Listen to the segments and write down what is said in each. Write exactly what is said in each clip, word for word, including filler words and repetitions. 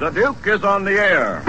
The Duke is on the air.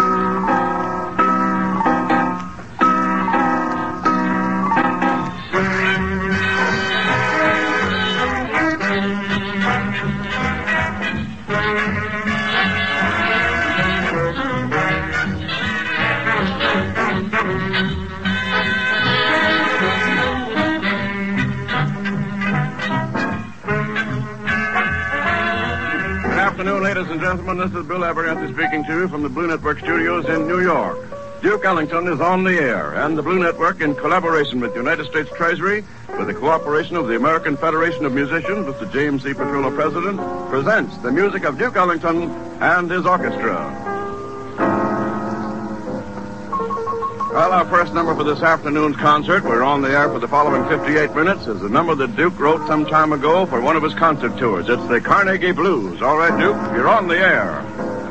Ladies and gentlemen, this is Bill Abernathy speaking to you from the Blue Network studios in New York. Duke Ellington is on the air, and the Blue Network, in collaboration with the United States Treasury, with the cooperation of the American Federation of Musicians, with the James C. Petrillo president, presents the music of Duke Ellington and his orchestra. Well, our first number for this afternoon's concert, we're on the air for the following fifty-eight minutes, is the number that Duke wrote some time ago for one of his concert tours. It's the Carnegie Blues. All right, Duke, you're on the air.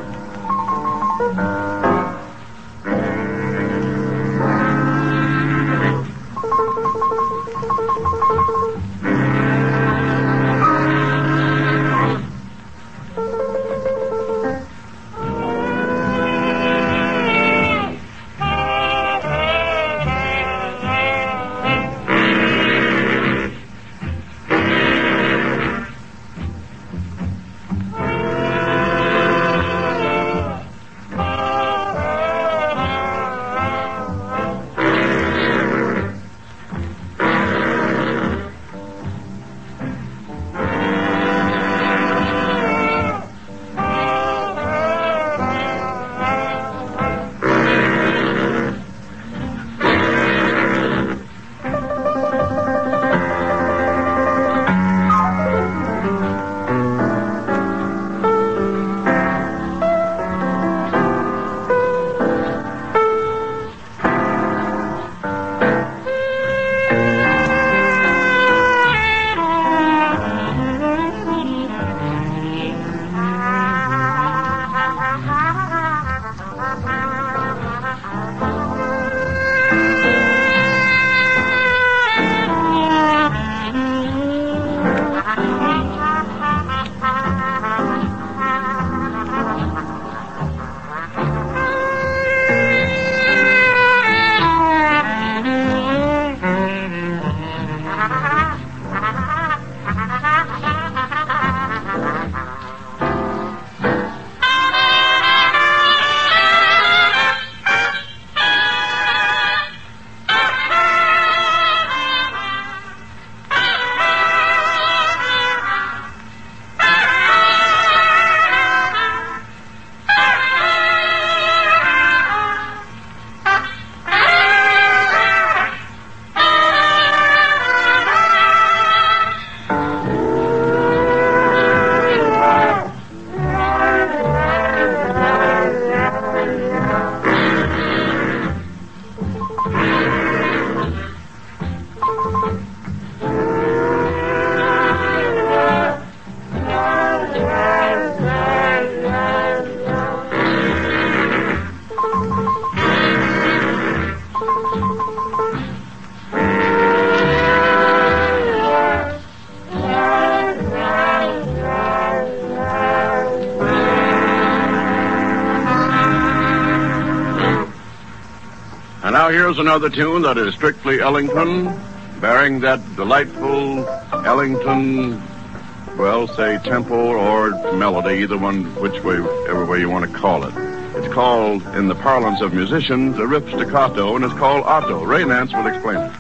And now here's another tune that is strictly Ellington, bearing that delightful Ellington, well, say tempo or melody, either one, which way, every way you want to call it. It's called, in the parlance of musicians, a rip staccato, and it's called Otto. Ray Nance will explain it.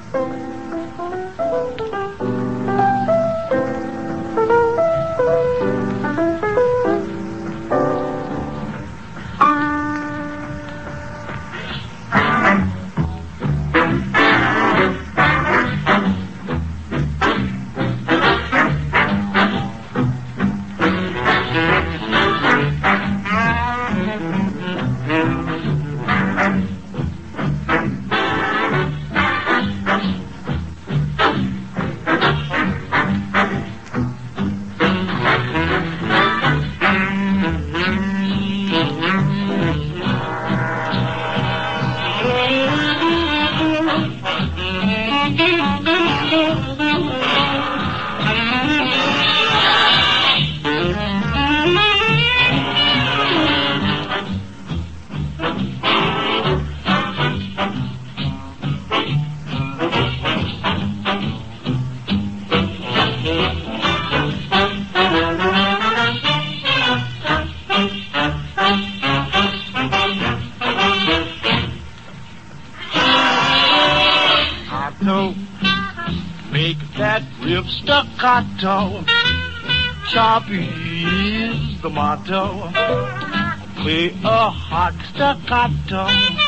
staccato. Choppy is the motto. Play a hot staccato.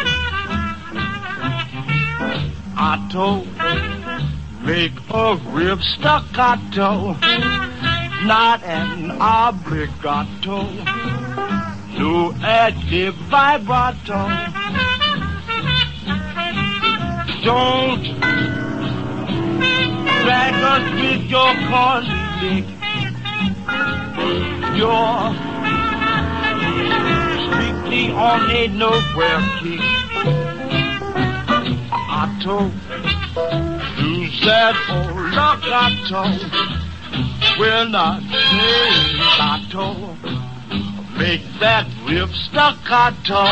Otto, make a real staccato. Not an obligato. No active vibrato. Don't drag us with your colleague. You're strictly on a nowhere kick. Otto, use that old legato. We're not playing lotto. Make that real staccato.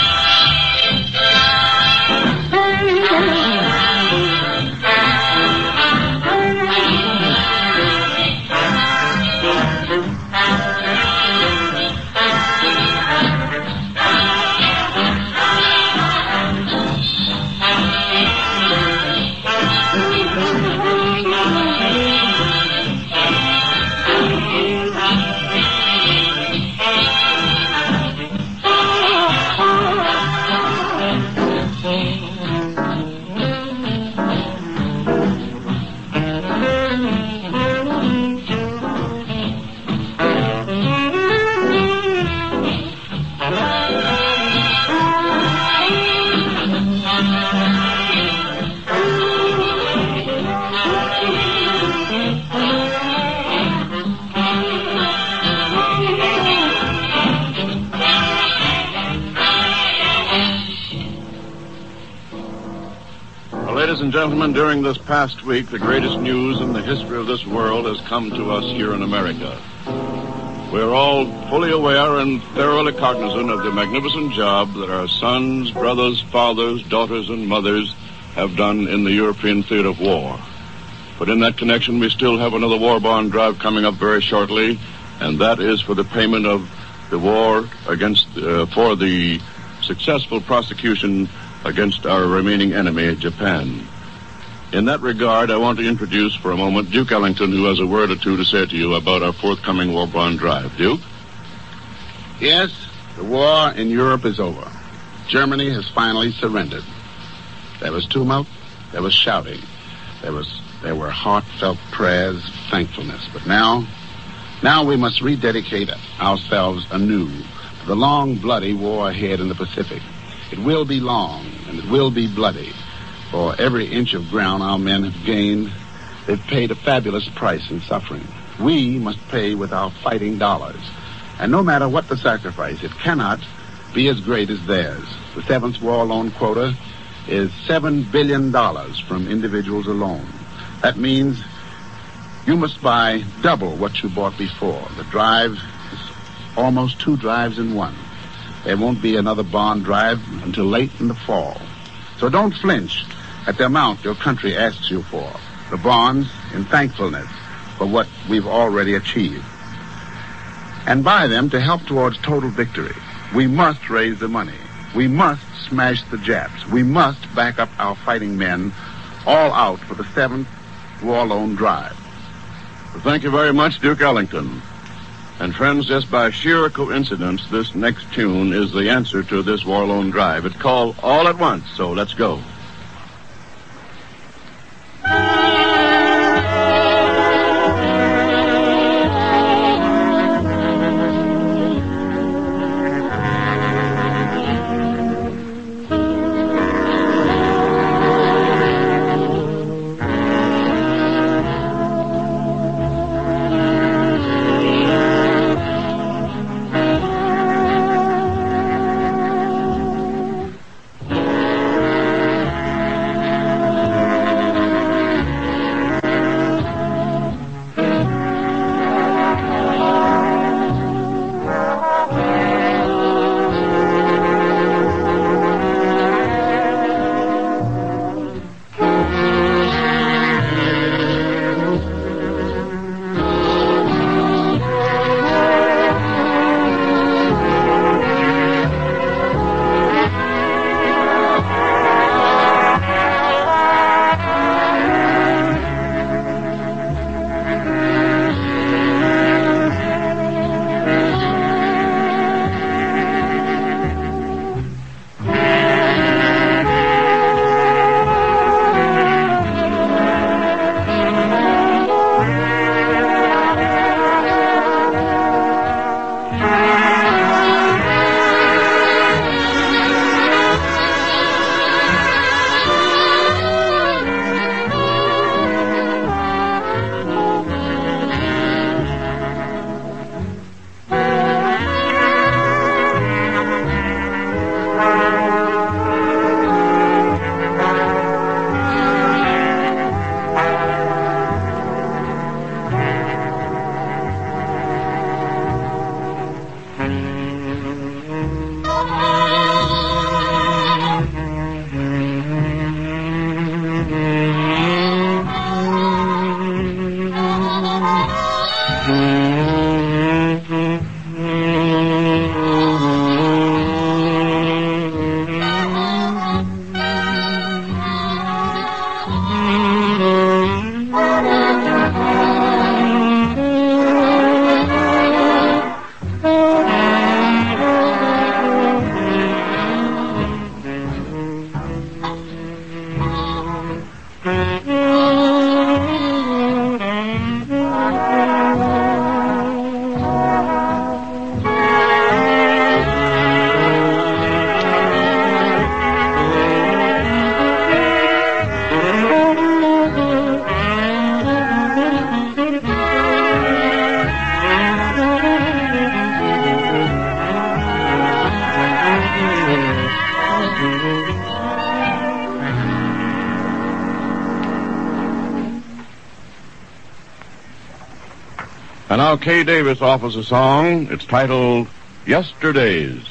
Ladies and gentlemen, during this past week, the greatest news in the history of this world has come to us here in America. We're all fully aware and thoroughly cognizant of the magnificent job that our sons, brothers, fathers, daughters, and mothers have done in the European theater of war. But in that connection, we still have another war bond drive coming up very shortly, and that is for the payment of the war against, uh, for the successful prosecution against our remaining enemy, Japan. In that regard, I want to introduce for a moment Duke Ellington, who has a word or two to say to you about our forthcoming war bond drive. Duke? Yes, the war in Europe is over. Germany has finally surrendered. There was tumult, there was shouting, there was there were heartfelt prayers of thankfulness. But now, now we must rededicate ourselves anew to the long, bloody war ahead in the Pacific. It will be long, and it will be bloody. For every inch of ground our men have gained, they've paid a fabulous price in suffering. We must pay with our fighting dollars. And no matter what the sacrifice, it cannot be as great as theirs. The seventh war loan quota is seven billion dollars from individuals alone. That means you must buy double what you bought before. The drive is almost two drives in one. There won't be another bond drive until late in the fall. So don't flinch at the amount your country asks you for. The bonds in thankfulness for what we've already achieved. And buy them to help towards total victory. We must raise the money. We must smash the Japs. We must back up our fighting men all out for the seventh war loan drive. Well, thank you very much, Duke Ellington. And friends, just by sheer coincidence, this next tune is the answer to this war loan drive. It's called All at Once, so let's go. now Kay Davis offers a song. It's titled Yesterdays.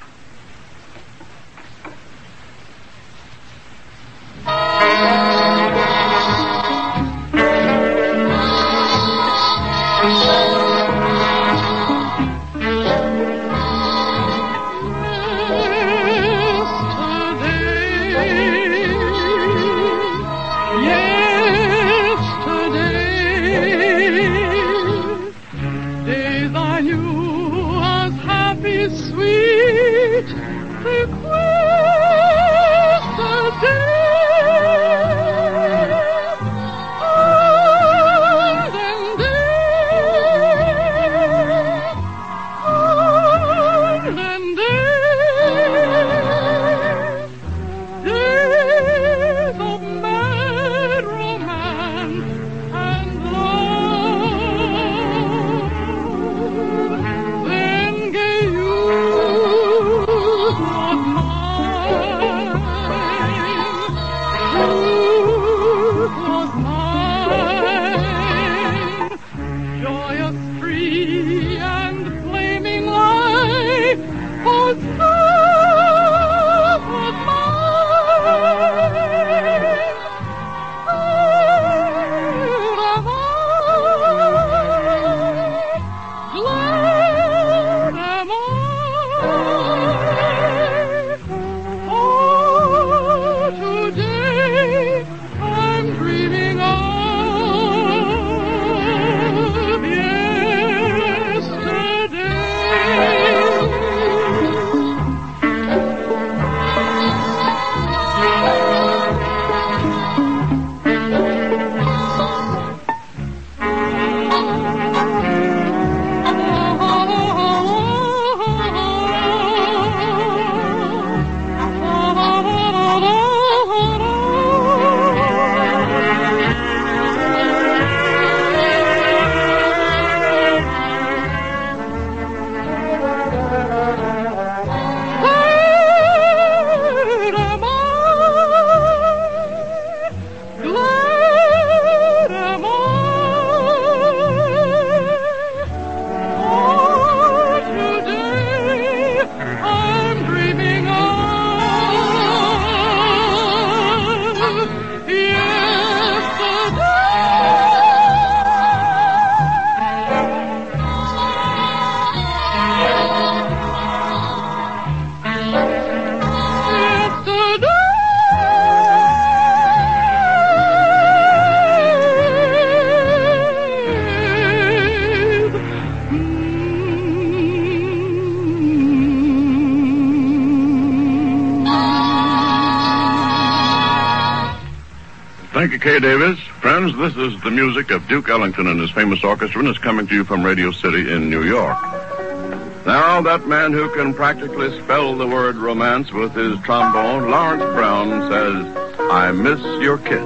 Thank you, Kay Davis. Friends, this is the music of Duke Ellington and his famous orchestra, and it's coming to you from Radio City in New York. Now, that man who can practically spell the word romance with his trombone, Lawrence Brown, says, I miss your kiss.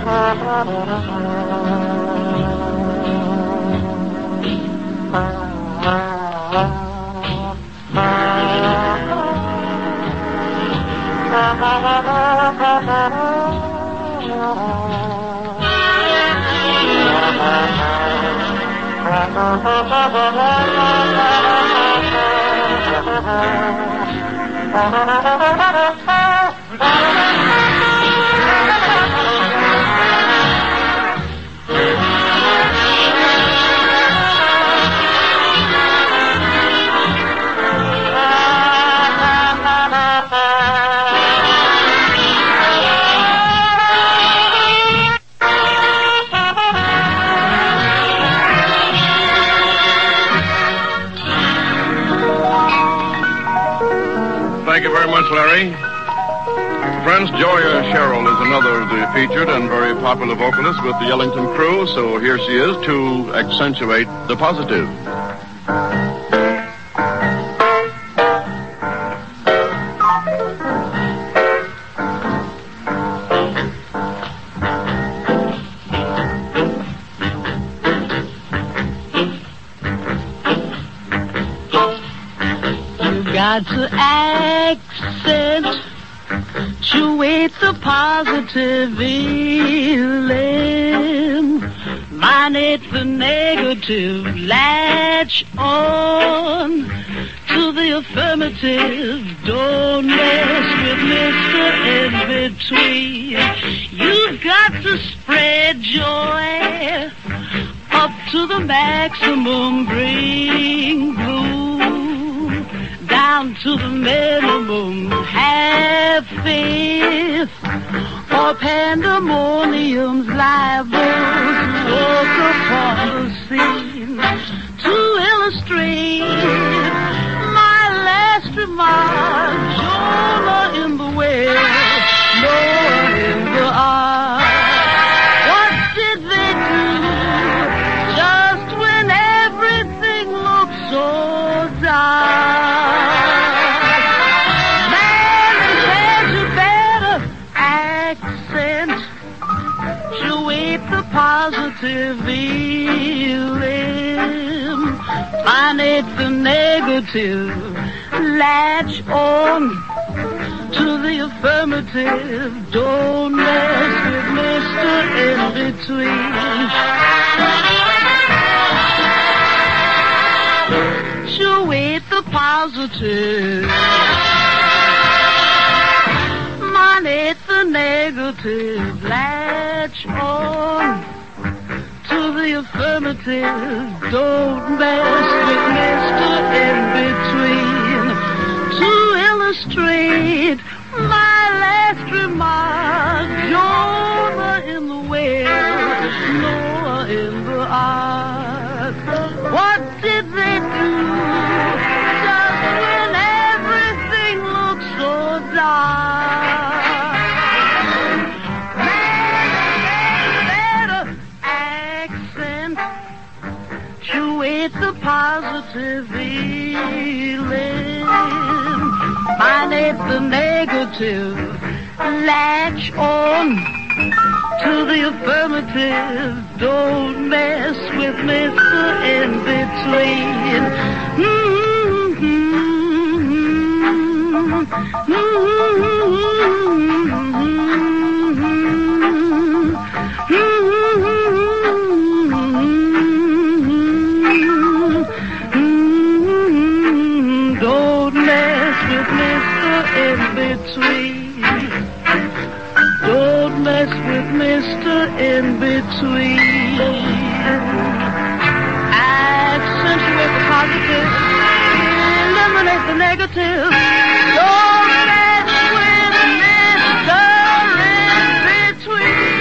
Thank you very much, Larry. Friends, Joya Sherrill is another of the featured and very popular vocalists with the Ellington crew, so here she is to accentuate the positive. Got to accentuate the positive feeling. Minus the negative, latch on to the affirmative. Don't mess with Mister In Between. You've got to spread joy up to the maximum. Bring blue down to the minimum. Have faith or pandemonium's liable to walk upon the scene. To illustrate my last remark, Jonah in the whale, Noah in the ark. What did they do just when everything looked so dark? Man, they had to better accentuate the positive feeling. Minus the negative, latch on to the affirmative. Don't mess with Mister In Between. Accentuate the positive, minus the negative, latch on to the affirmative. Don't mess with Mister In Between. To illustrate my last remark, Jonah in the whale, Noah in the ark. What did they do just when everything looked so dark? Better accentuate the positive feeling. Minus the negative, latch on to the affirmative. Don't mess with Mister In Between. Mm-hmm. Mm-hmm. Don't mess with Mister In Between. Don't mess with Mister In Between. Accentuate the positive, eliminate the negative. Don't mess with Mister In Between.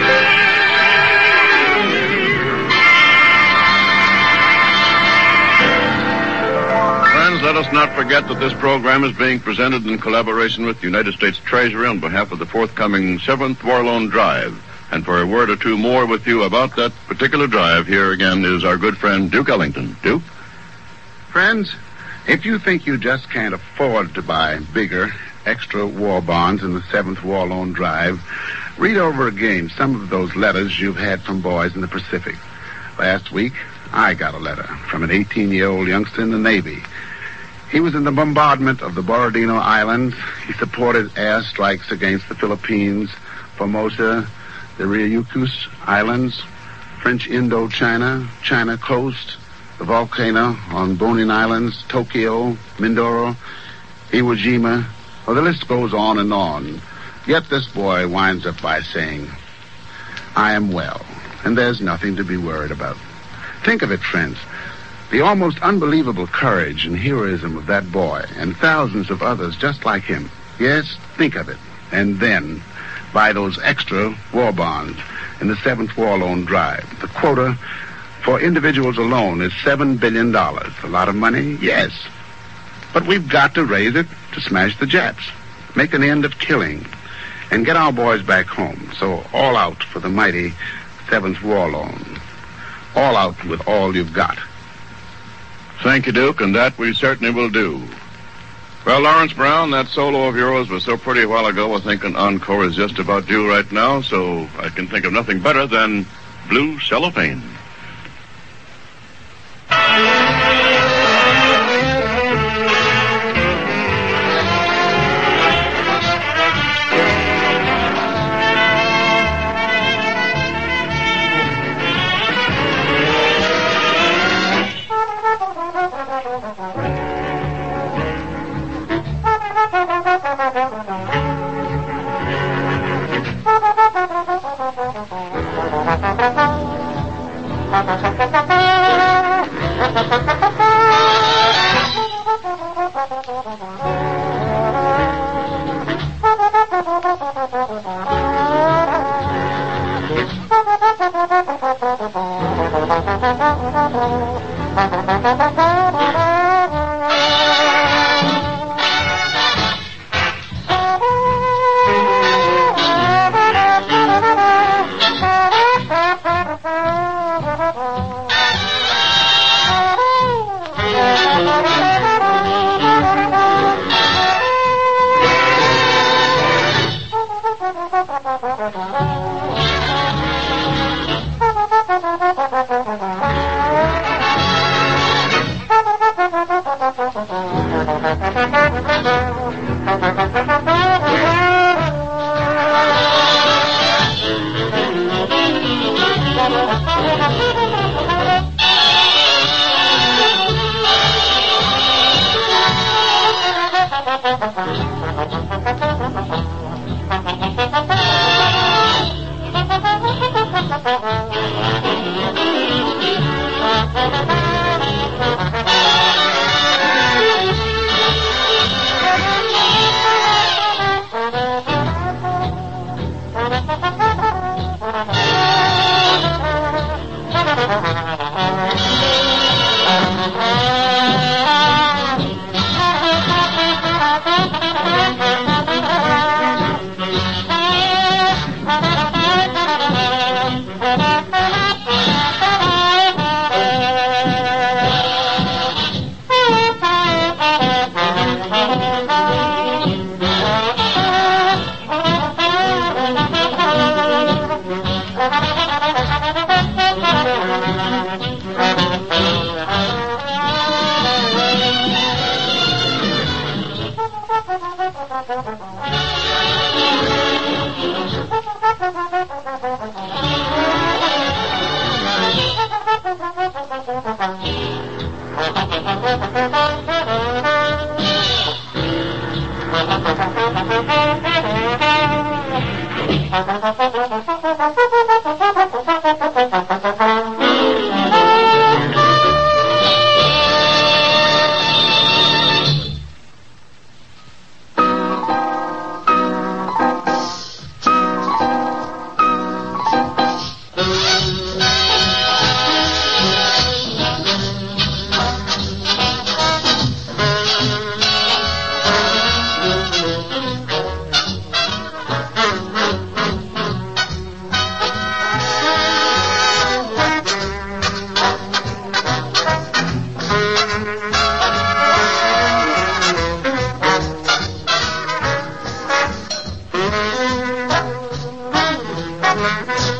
Friends, let us not forget that this program is being presented in collaboration with the United States Treasury on behalf of the forthcoming seventh War Loan Drive. And for a word or two more with you about that particular drive, here again is our good friend Duke Ellington. Duke? Friends, if you think you just can't afford to buy bigger, extra war bonds in the seventh War Loan Drive, Read over again some of those letters you've had from boys in the Pacific. Last week, I got a letter from an eighteen-year-old youngster in the Navy. He was in the bombardment of the Borodino Islands. He supported air strikes against the Philippines, Formosa, the Ryukyus Islands, French Indochina, China coast, the volcano on Bonin Islands, Tokyo, Mindoro, Iwo Jima. Well, the list goes on and on. Yet this boy winds up by saying, I am well, and there's nothing to be worried about. Think of it, friends. The almost unbelievable courage and heroism of that boy and thousands of others just like him. Yes, think of it. And then, buy those extra war bonds in the seventh War Loan Drive. The quota for individuals alone is seven billion dollars. A lot of money? Yes. But we've got to raise it to smash the Japs, make an end of killing, and get our boys back home. So all out for the mighty seventh War Loan. All out with all you've got. Thank you, Duke, and that we certainly will do. Well, Lawrence Brown, that solo of yours was so pretty a while ago, I think an encore is just about due right now, so I can think of nothing better than Blue Cellophane.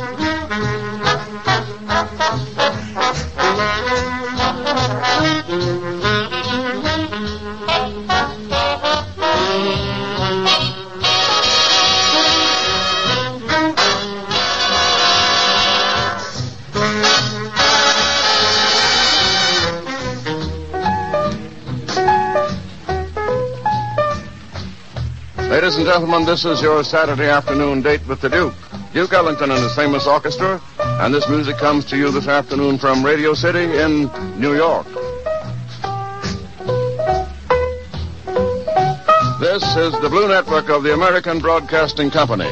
Ladies and gentlemen, this is your Saturday afternoon date with the Duke. Duke Ellington and his famous orchestra, and this music comes to you this afternoon from Radio City in New York. This is the Blue Network of the American Broadcasting Company.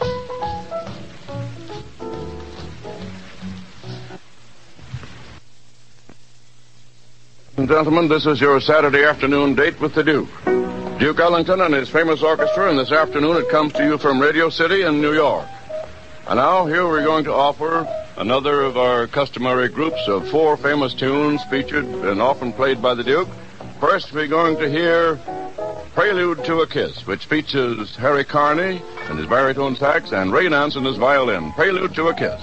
Ladies and gentlemen, this is your Saturday afternoon date with the Duke. Duke Ellington and his famous orchestra, and this afternoon it comes to you from Radio City in New York. And now, here we're going to offer another of our customary groups of four famous tunes featured and often played by the Duke. First, we're going to hear Prelude to a Kiss, which features Harry Carney and his baritone sax and Ray Nance and his violin. Prelude to a Kiss.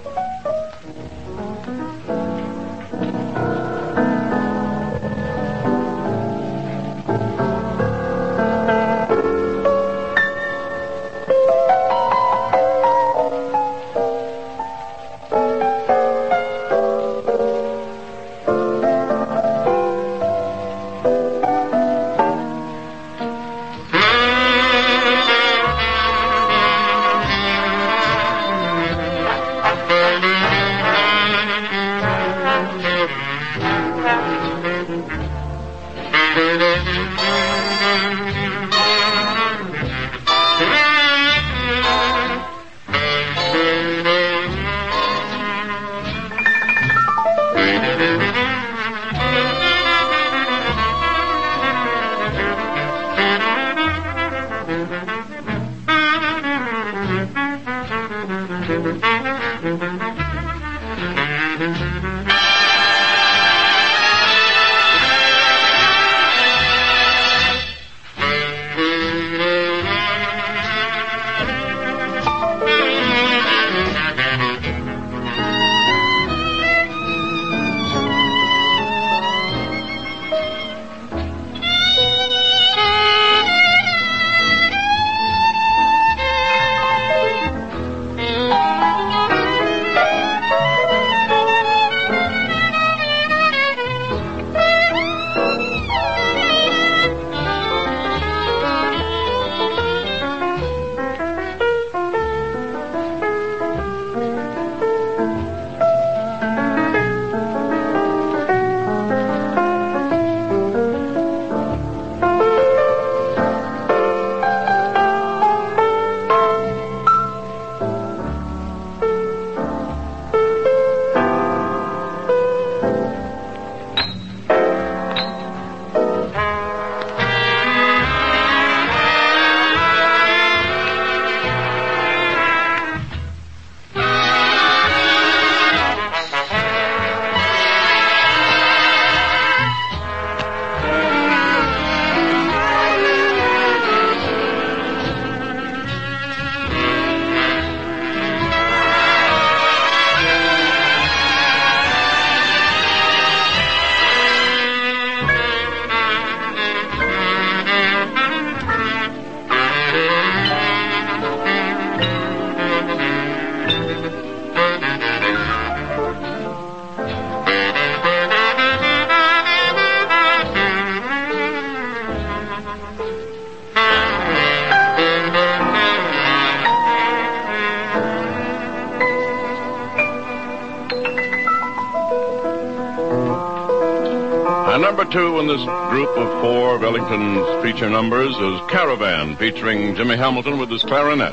And number two in this group of four of Ellington's feature numbers is Caravan, featuring Jimmy Hamilton with his clarinet.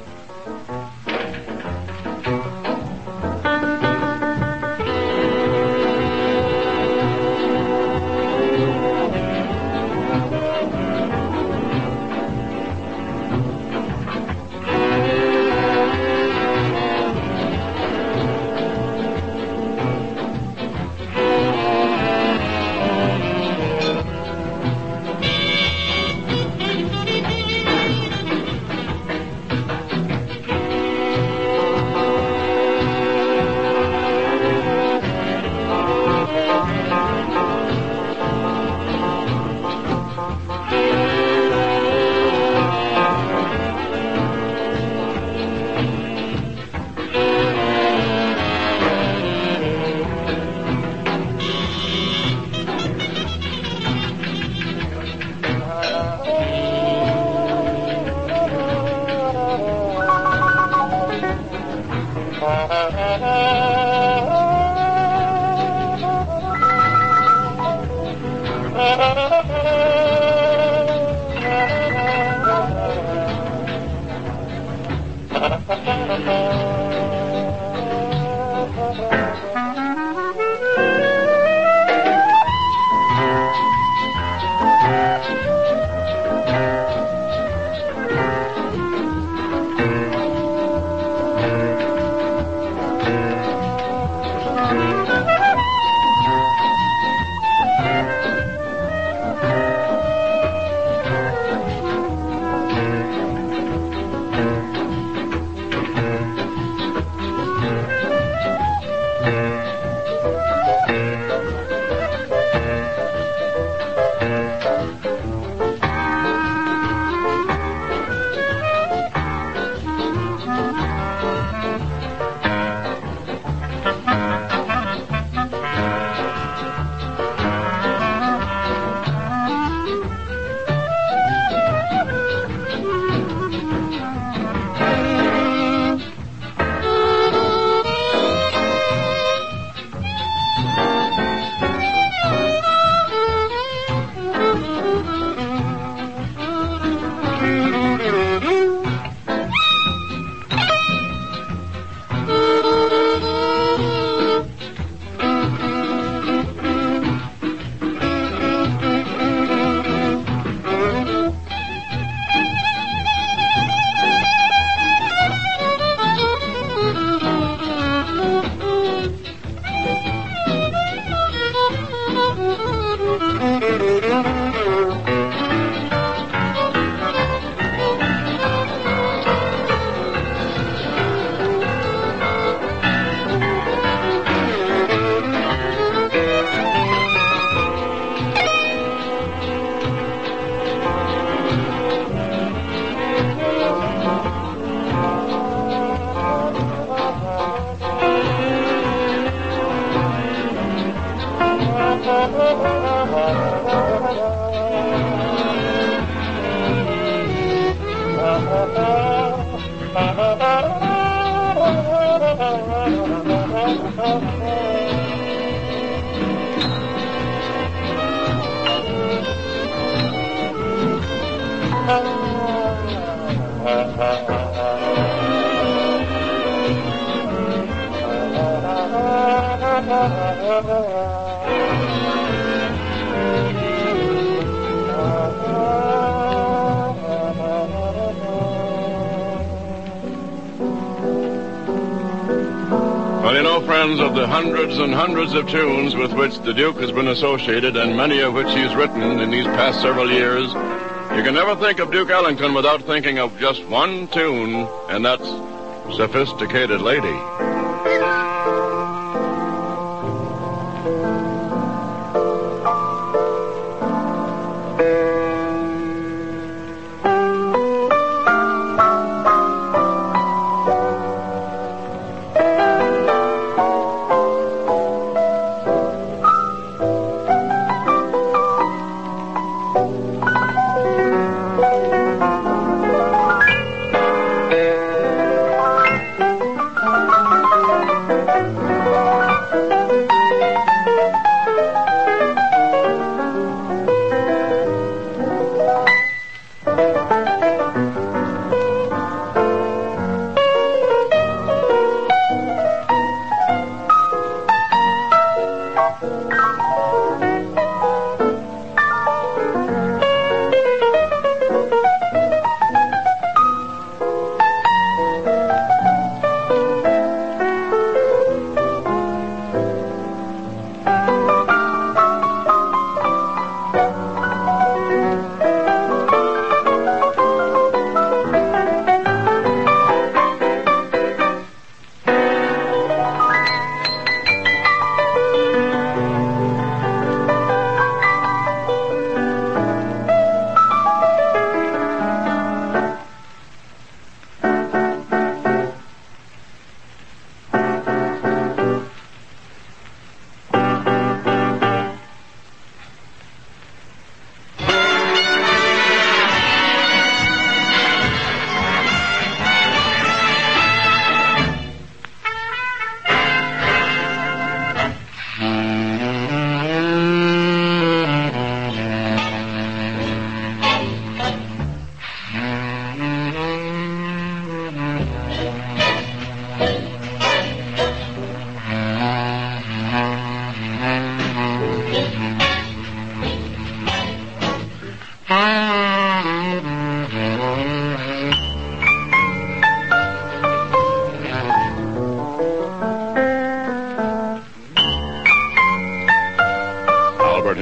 Well, you know, friends, of the hundreds and hundreds of tunes with which the Duke has been associated, and many of which he's written in these past several years, you can never think of Duke Ellington without thinking of just one tune, and that's Sophisticated Lady.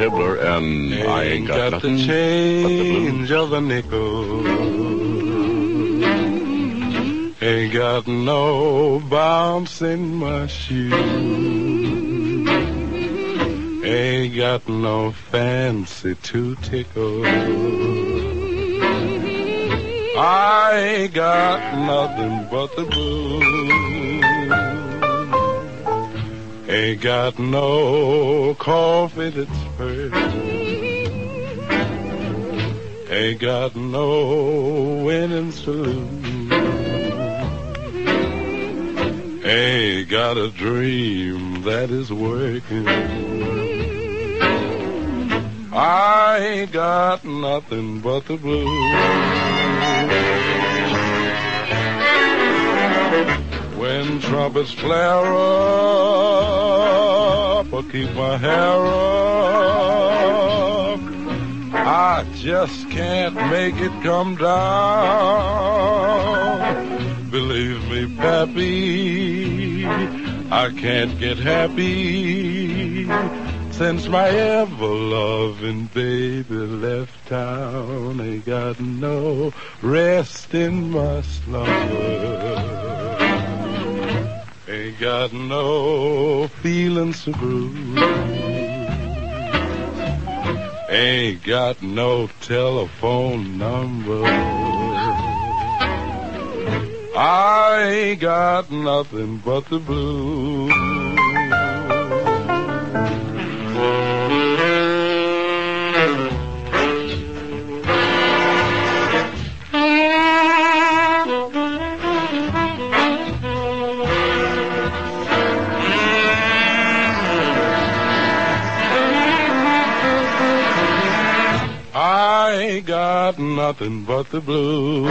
Hibbler and Ain't I Ain't Got, got Nothing the change of a nickel. Ain't got no bounce in my shoe. Ain't got no fancy to tickle. I ain't got nothing but the blues. Ain't got no coffee that's first. Ain't got no winnings to lose. Ain't got a dream that is working. I ain't got nothing but the blues. When trumpets flare up, I keep my hair up. I just can't make it come down. Believe me, Pappy, I can't get happy since my ever-loving baby left town. Ain't got no rest in my slumber. Ain't got no feelings to bruise. Ain't got no telephone number. I ain't got nothing but the blues. I ain't got nothing but the blues.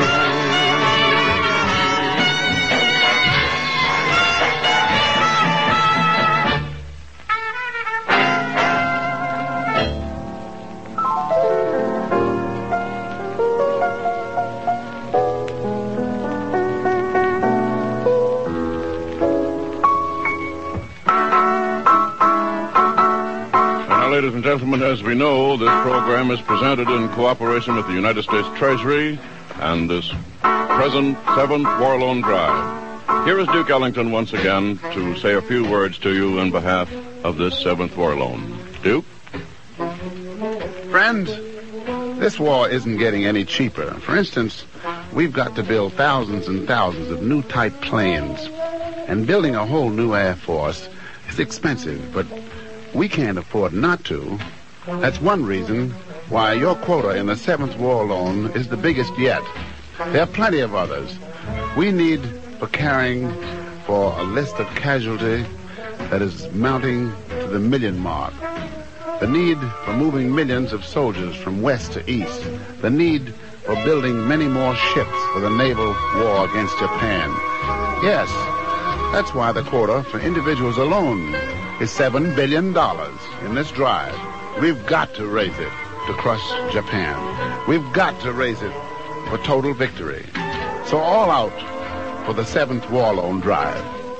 Ladies and gentlemen, as we know, this program is presented in cooperation with the United States Treasury and this present seventh War Loan Drive. Here is Duke Ellington once again to say a few words to you in behalf of this seventh War Loan. Duke? Friends, this war isn't getting any cheaper. For instance, we've got to build thousands and thousands of new type planes. And building a whole new Air Force is expensive, but we can't afford not to. That's one reason why your quota in the seventh War Loan is the biggest yet. There are plenty of others. We need for carrying for a list of casualty that is mounting to the million mark. The need for moving millions of soldiers from west to east. The need for building many more ships for the naval war against Japan. Yes, that's why the quota for individuals alone is seven billion dollars in this drive. We've got to raise it to crush Japan. We've got to raise it for total victory. So all out for the seventh War Loan Drive.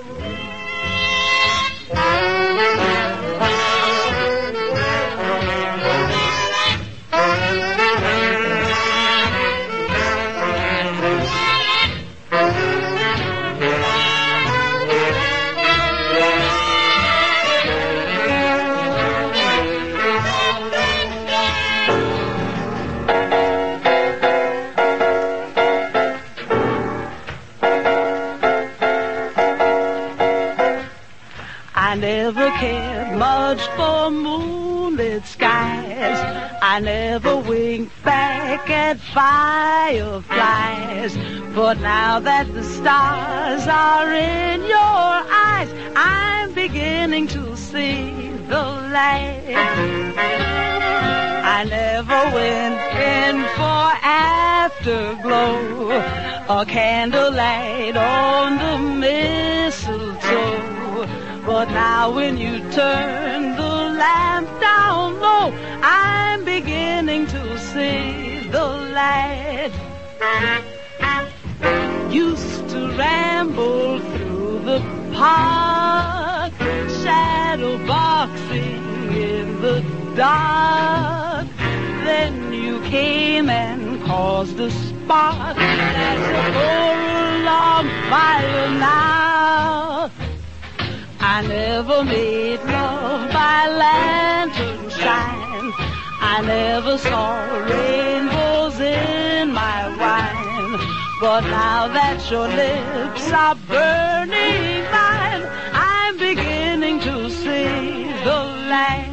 I never cared much for moonlit skies. I never winked back at fireflies. But now that the stars are in your eyes, I'm beginning to see the light. I never went in for afterglow or candlelight on the mistletoe. But now when you turn the lamp down low, I'm beginning to see the light. Used to ramble through the park, shadow boxing in the dark. Then you came and caused a spark that's a whole long fire now. I never made love by lantern shine. I never saw rainbows in my wine. But now that your lips are burning mine, I'm beginning to see the light.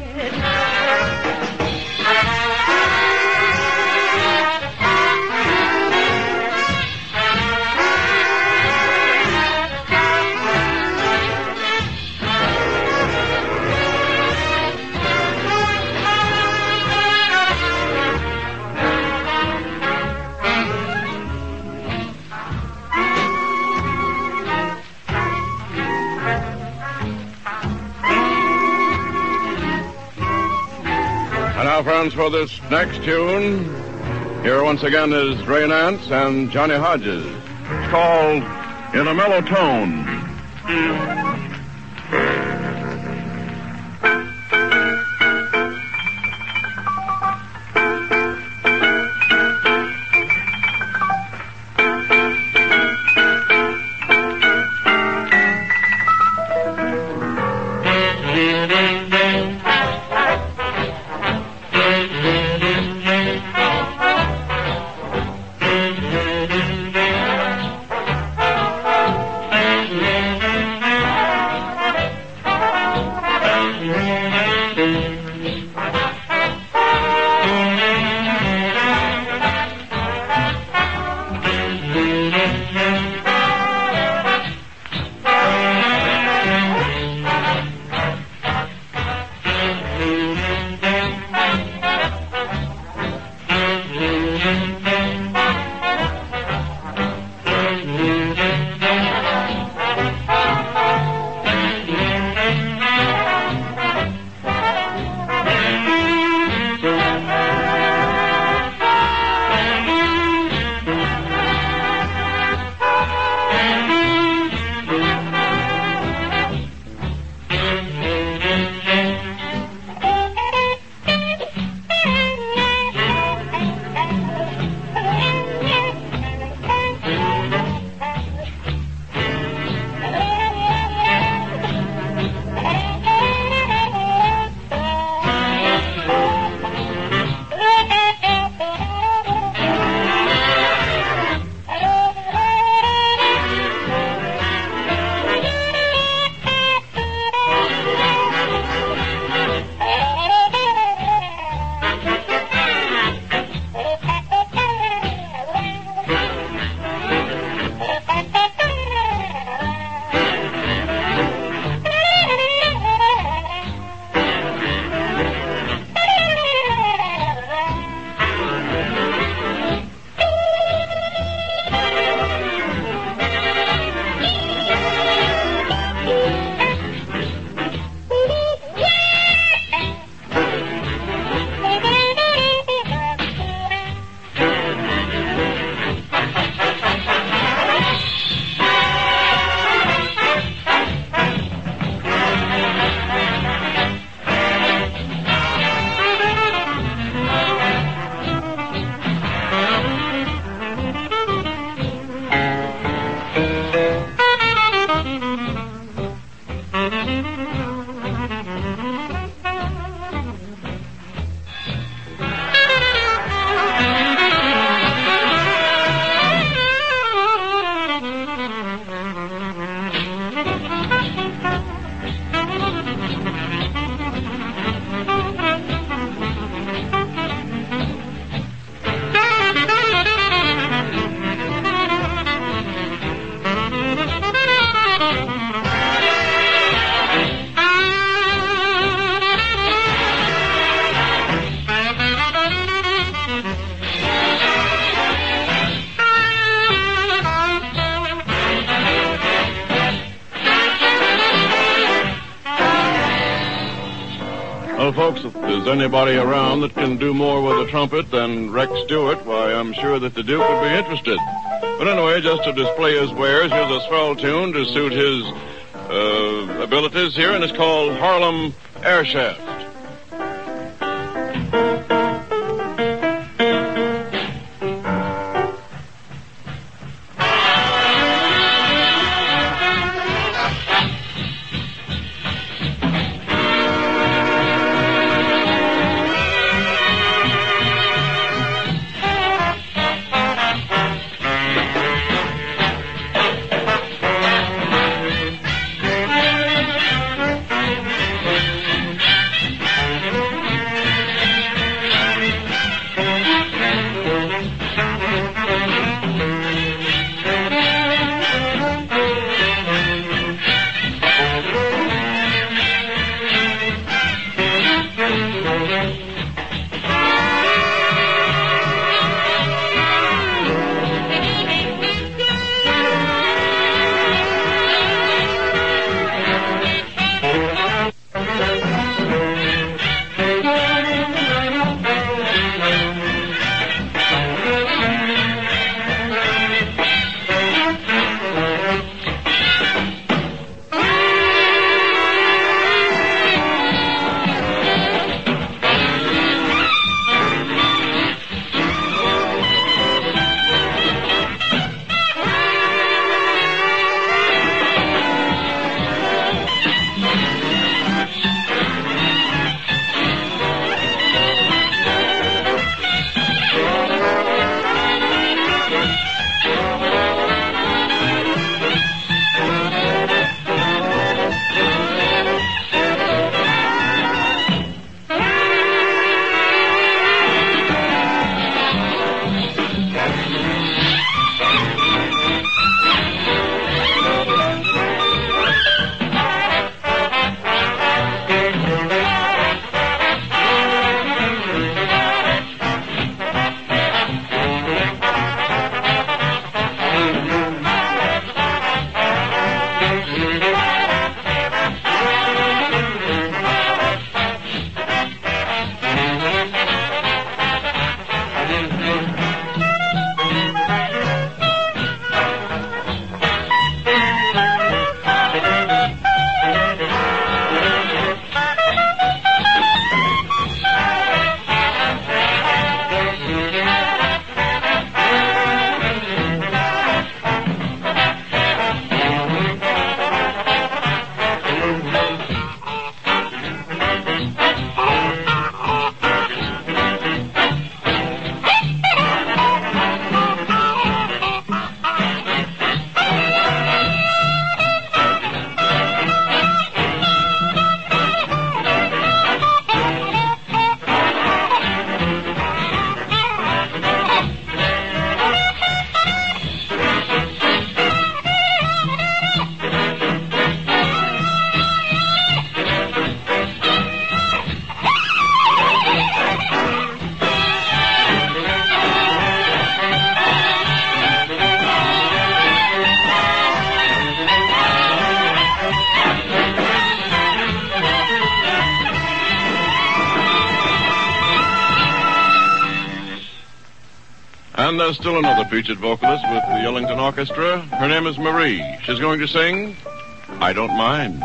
And now, friends, for this next tune, here once again is Ray Nance and Johnny Hodges. It's called In a Mellow Tone. Well, folks, if there's anybody around that can do more with a trumpet than Rex Stewart, why, I'm sure that the Duke would be interested. But anyway, just to display his wares, here's a swell tune to suit his uh, abilities here, and it's called Harlem Airshaft. And there's still another featured vocalist with the Ellington Orchestra. Her name is Marie. She's going to sing I Don't Mind.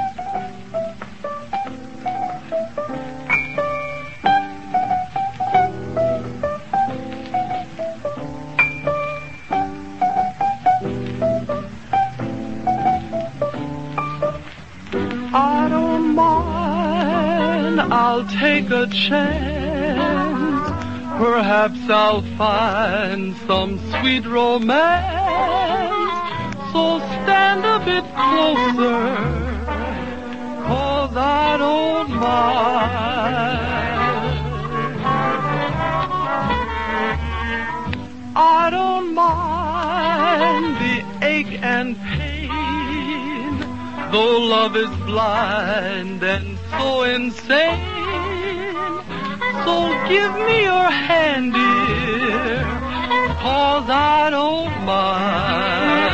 I don't mind, I'll take a chance. Perhaps I'll find some sweet romance. So stand a bit closer, 'cause I don't mind. I don't mind the ache and pain, though love is blind and so insane. So give me your hand, dear, 'cause I don't mind.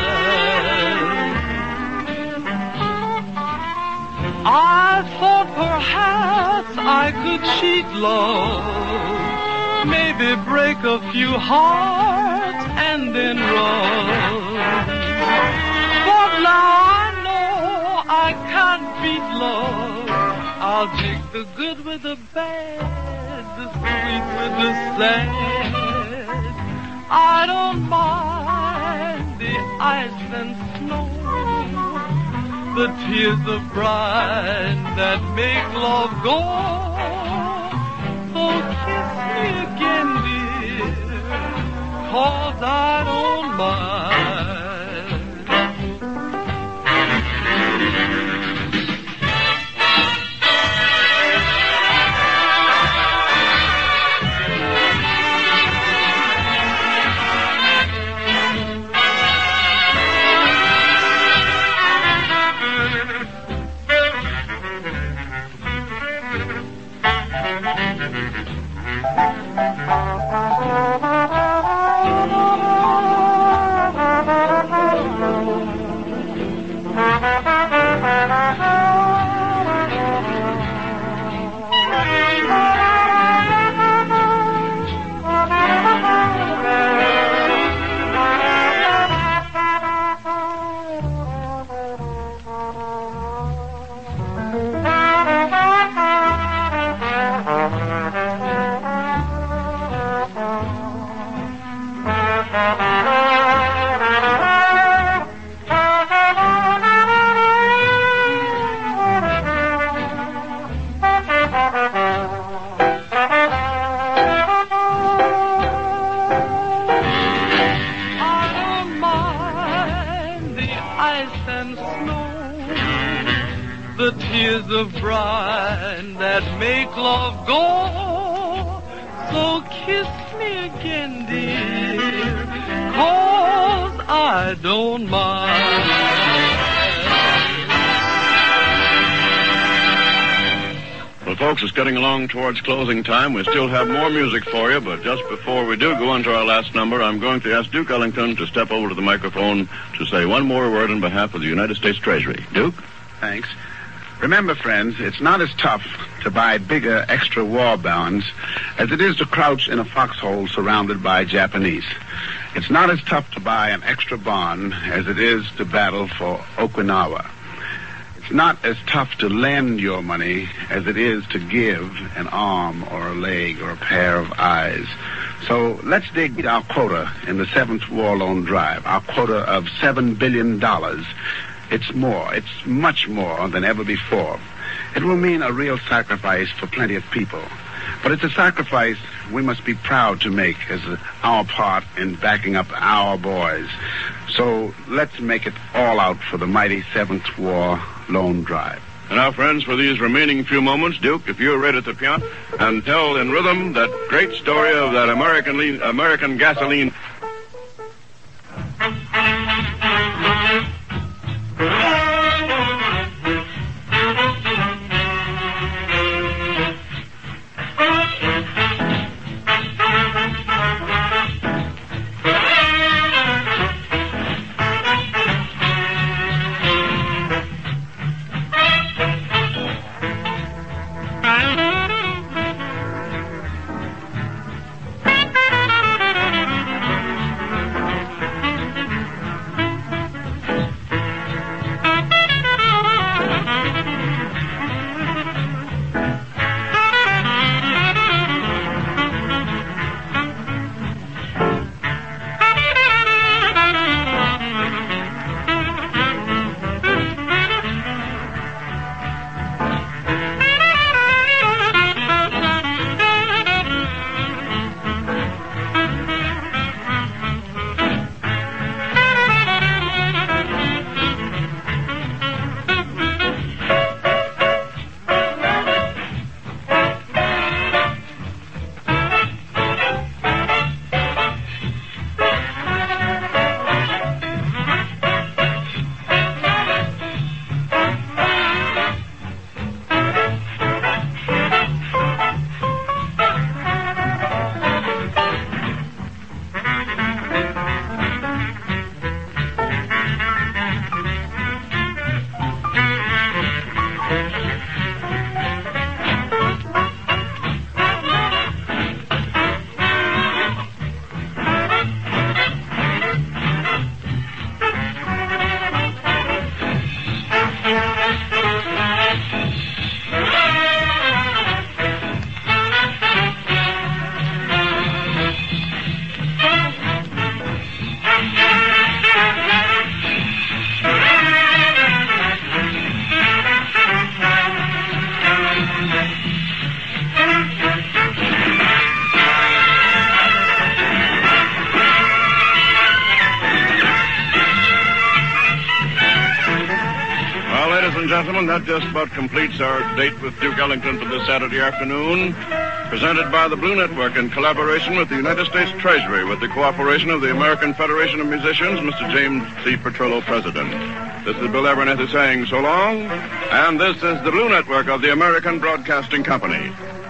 I thought perhaps I could cheat love, maybe break a few hearts and then run. But now I know I can't beat love. I'll take the good with the bad, the sweet with the sad. I don't mind the ice and snow, the tears of brine that make love go. So kiss me again, dear, 'cause I don't mind. The tears of brine that make love go. So kiss me again, dear, 'cause I don't mind. Well, folks, it's getting along towards closing time. We still have more music for you, but just before we do go on to our last number, I'm going to ask Duke Ellington to step over to the microphone to say one more word on behalf of the United States Treasury. Duke? Thanks. Remember, friends, it's not as tough to buy bigger extra war bonds as it is to crouch in a foxhole surrounded by Japanese. It's not as tough to buy an extra bond as it is to battle for Okinawa. It's not as tough to lend your money as it is to give an arm or a leg or a pair of eyes. So let's dig our quota in the seventh War Loan Drive, our quota of seven billion dollars. It's more. It's much more than ever before. It will mean a real sacrifice for plenty of people. But it's a sacrifice we must be proud to make as our part in backing up our boys. So let's make it all out for the mighty seventh War Loan Drive. And now, friends, for these remaining few moments, Duke, if you're ready to piano and tell in rhythm that great story of that American le- American gasoline. gentlemen, that just about completes our date with Duke Ellington for this Saturday afternoon. Presented by the Blue Network in collaboration with the United States Treasury with the cooperation of the American Federation of Musicians, Mister James C. Petrillo, President. This is Bill Abernethy saying so long, and this is the Blue Network of the American Broadcasting Company.